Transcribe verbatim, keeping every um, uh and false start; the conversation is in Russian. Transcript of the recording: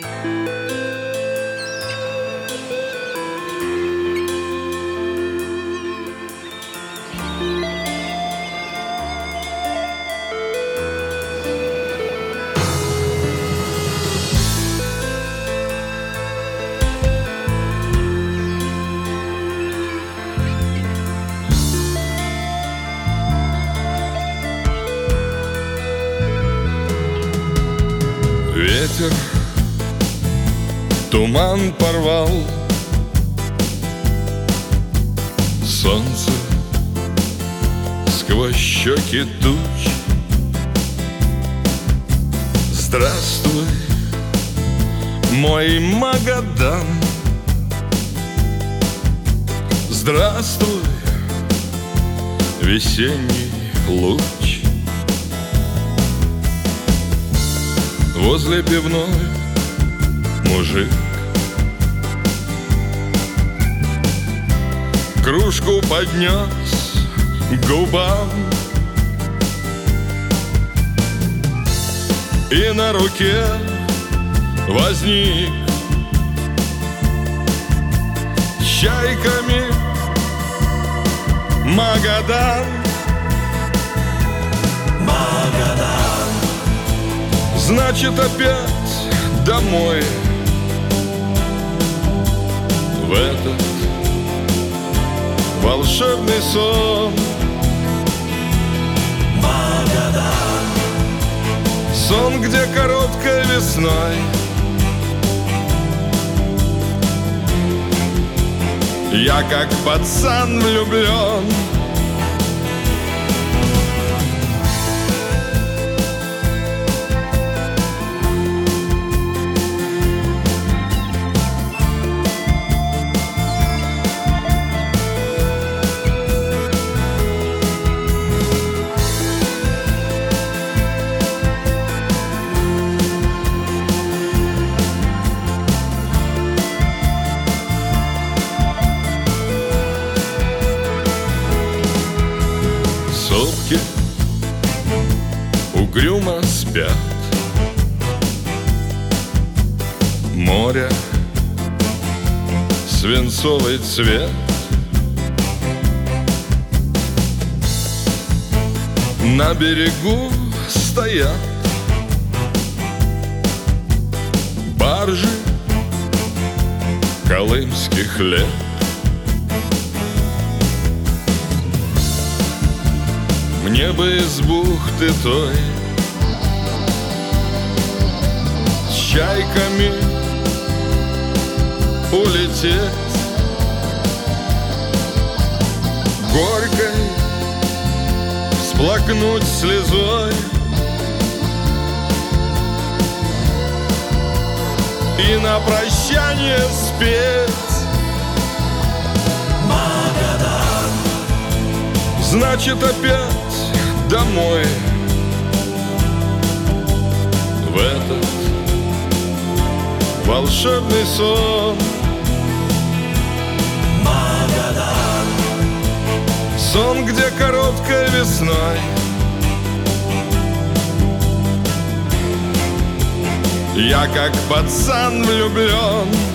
Ветер туман порвал, солнце сквозь щеки туч. Здравствуй, мой Магадан, здравствуй, весенний луч. Возле пивной мужик кружку поднес к губам, и на руке возник чайками Магадан. Магадан, значит, опять домой, в этот волшебный сон. Магадан, сон, где короткой весной я как пацан влюблен. Сопки угрюмо спят, море свинцовый цвет. На берегу стоят баржи колымских лет. Мне бы из бухты той с чайками улететь, горькой всплакнуть слезой и на прощание спеть. Магадан, значит, опять домой, в этот волшебный сон. Магадан, сон, где короткой весной я как пацан влюблен.